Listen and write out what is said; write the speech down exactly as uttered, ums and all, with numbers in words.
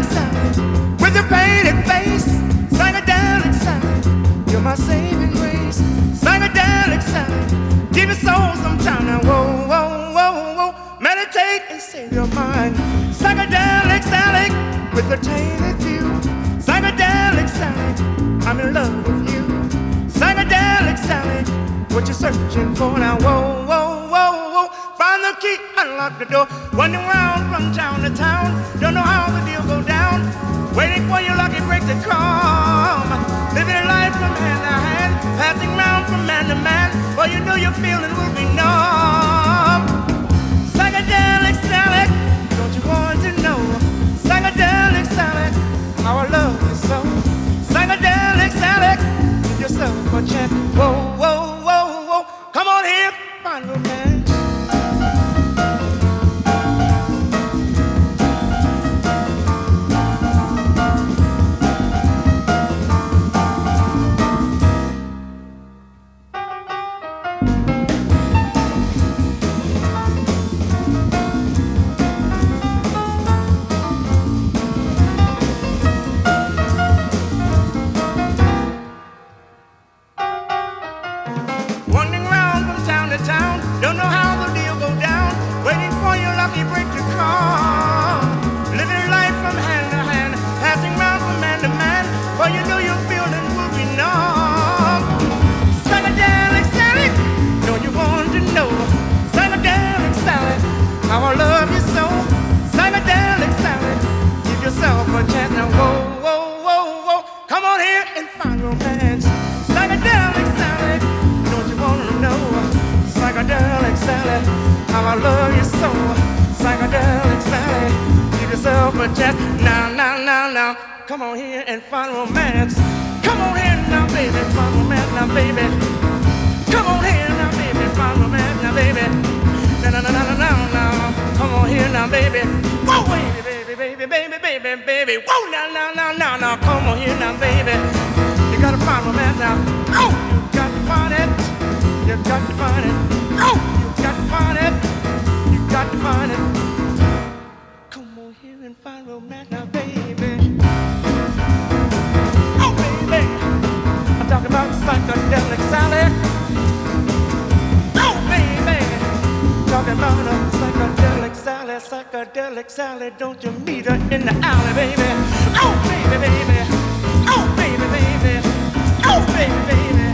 Sally, with your painted face, psychedelic Sally, you're my saving grace. Psychedelic Sally, give your soul some time now. Whoa, whoa, whoa, whoa, meditate and save your mind. Psychedelic Sally, with a tainted view. Psychedelic Sally, I'm in love with you. Psychedelic Sally, what you searching for now? Whoa, whoa, whoa, whoa, find the key, unlock the door. Wandering round from town to town, don't know how the deal go down. Waiting for your lucky break to come. Living a life from hand to hand, passing round from man to man. Well, you know your feeling will be numb. Psychedelic Sally, don't you want to know? Psychedelic Sally, how I love you so. Psychedelic Sally, give yourself a chance. Whoa, whoa, whoa, whoa, come on here, find romance. Come on here and find romance. Come on here now, baby, find romance now, baby. Come on here now, baby, find romance now, baby. Na na na na na na. Come on here now, baby. Whoa, baby, baby, baby, baby, baby, baby. Whoa, now, now, now, now, now. Come on here now, baby. You gotta find romance now. Oh, you got to find it. You got to find it. Oh, you got to find it. You got to find it. Come on here and find romance now, baby. Talking about psychedelic Sally. Oh, baby. Talking about a psychedelic Sally, psychedelic Sally. Don't you meet her in the alley, baby. Oh, baby, baby. Oh, baby, baby. Oh, baby, baby.